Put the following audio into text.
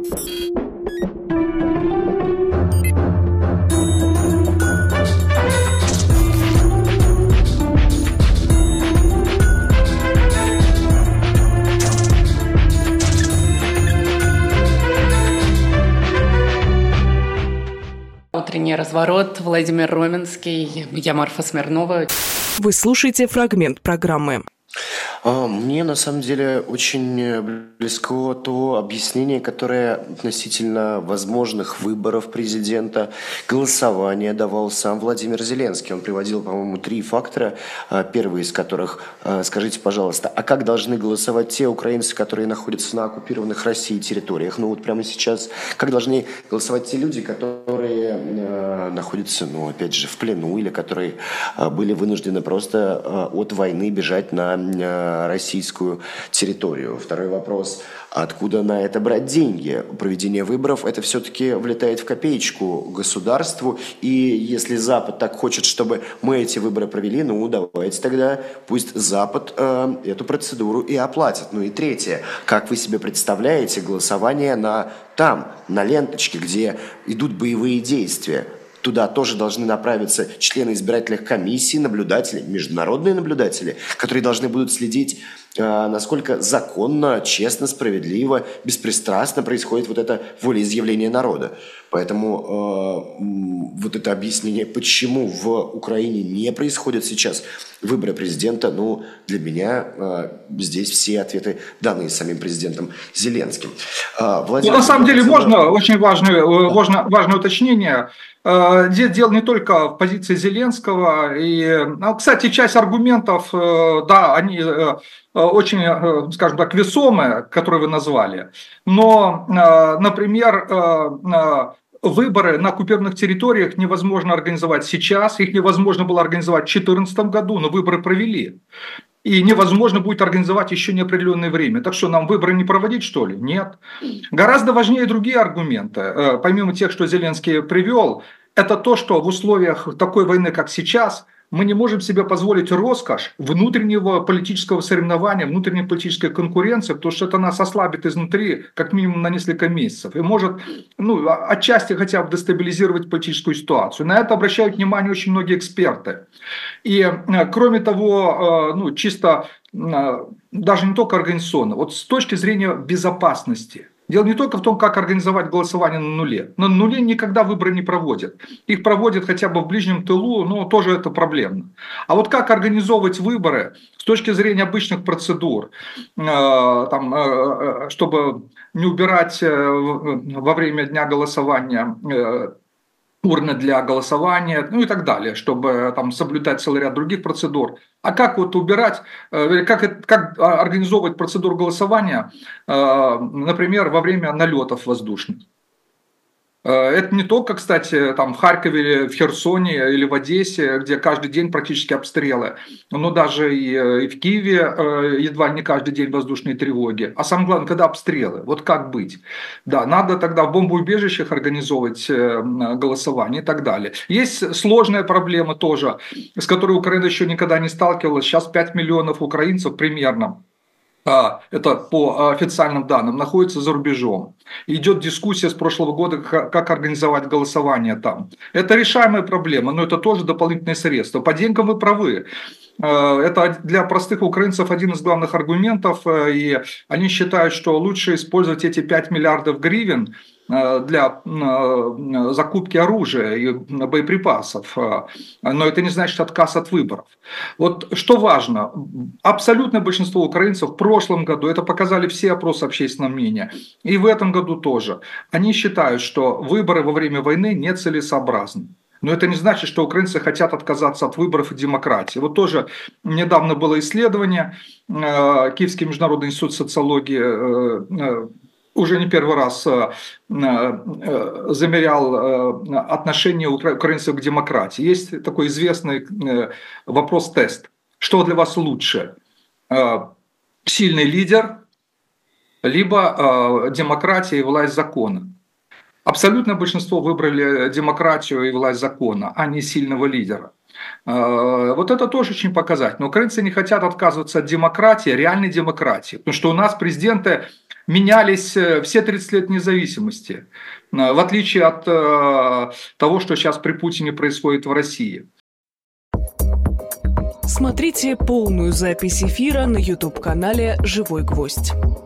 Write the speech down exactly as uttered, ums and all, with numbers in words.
Утренний разворот. Владимир Роменский. Я Марфа Смирнова. Вы слушаете фрагмент программы. Мне на самом деле очень близко то объяснение, которое относительно возможных выборов президента, голосования давал сам Владимир Зеленский. Он приводил, по-моему, три фактора, первый из которых, скажите, пожалуйста, а как должны голосовать те украинцы, которые находятся на оккупированных Россией территориях? Ну вот прямо сейчас, как должны голосовать те люди, которые находятся, ну опять же, в плену, или которые были вынуждены просто от войны бежать на российскую территорию. Второй вопрос: откуда на это брать деньги? Проведение выборов — это все-таки влетает в копеечку государству, и если Запад так хочет, чтобы мы эти выборы провели, ну давайте тогда пусть Запад э, эту процедуру и оплатит. Ну и третье: как вы себе представляете голосование на там, на ленточке, где идут боевые действия? Туда тоже должны направиться члены избирательных комиссий, наблюдатели, международные наблюдатели, которые должны будут следить, насколько законно, честно, справедливо, беспристрастно происходит вот это волеизъявление народа. Поэтому э, вот это объяснение, почему в Украине не происходят сейчас выборы президента, ну, для меня э, здесь все ответы даны самим президентом Зеленским. Э, Владимир, ну, на самом деле, можно очень важное, важное, важное уточнение. Здесь дело не только в позиции Зеленского. И, ну, кстати, часть аргументов, да, они очень, скажем так, весомые, которые вы назвали. Но, например, выборы на оккупированных территориях невозможно организовать сейчас. Их невозможно было организовать в две тысячи четырнадцатом году, но выборы провели. И невозможно будет организовать еще неопределенное время. Так что нам выборы не проводить, что ли? Нет. Гораздо важнее другие аргументы. Помимо тех, что Зеленский привел, это то, что в условиях такой войны, как сейчас, мы не можем себе позволить роскошь внутреннего политического соревнования, внутренней политической конкуренции, потому что это нас ослабит изнутри как минимум на несколько месяцев и может, ну, отчасти хотя бы дестабилизировать политическую ситуацию. На это обращают внимание очень многие эксперты. И кроме того, ну, чисто даже не только организационно, вот с точки зрения безопасности. Дело не только в том, как организовать голосование на нуле. На нуле никогда выборы не проводят. Их проводят хотя бы в ближнем тылу, но тоже это проблемно. А вот как организовывать выборы с точки зрения обычных процедур, там, чтобы не убирать во время дня голосования урны для голосования, ну и так далее, чтобы там соблюдать целый ряд других процедур. А как вот убирать, как, как организовывать процедуру голосования, например, во время налетов воздушных? Это не только, кстати, там в Харькове, или в Херсоне или в Одессе, где каждый день практически обстрелы, но даже и, и в Киеве едва не каждый день воздушные тревоги. А самое главное, когда обстрелы, вот как быть? Да, надо тогда в бомбоубежищах организовывать голосование и так далее. Есть сложная проблема тоже, с которой Украина еще никогда не сталкивалась. Сейчас пять миллионов украинцев примерно, это по официальным данным, находится за рубежом. Идет дискуссия с прошлого года, как организовать голосование там. Это решаемая проблема, но это тоже дополнительные средства. По деньгам вы правы. Это для простых украинцев один из главных аргументов, и они считают, что лучше использовать эти пять миллиардов гривен для закупки оружия и боеприпасов. Но это не значит отказ от выборов. Вот что важно, абсолютное большинство украинцев в прошлом году, это показали все опросы общественного мнения, и в этом году тоже, они считают, что выборы во время войны нецелесообразны. Но это не значит, что украинцы хотят отказаться от выборов и демократии. Вот тоже недавно было исследование, Киевский международный институт социологии уже не первый раз замерял отношение украинцев к демократии. Есть такой известный вопрос-тест. Что для вас лучше? Сильный лидер, либо демократия и власть закона? Абсолютное большинство выбрали демократию и власть закона, а не сильного лидера. Вот это тоже очень показательно. Украинцы не хотят отказываться от демократии, реальной демократии. Потому что у нас президенты менялись все тридцать лет независимости, в отличие от того, что сейчас при Путине происходит в России. Смотрите полную запись эфира на YouTube-канале «Живой гвоздь».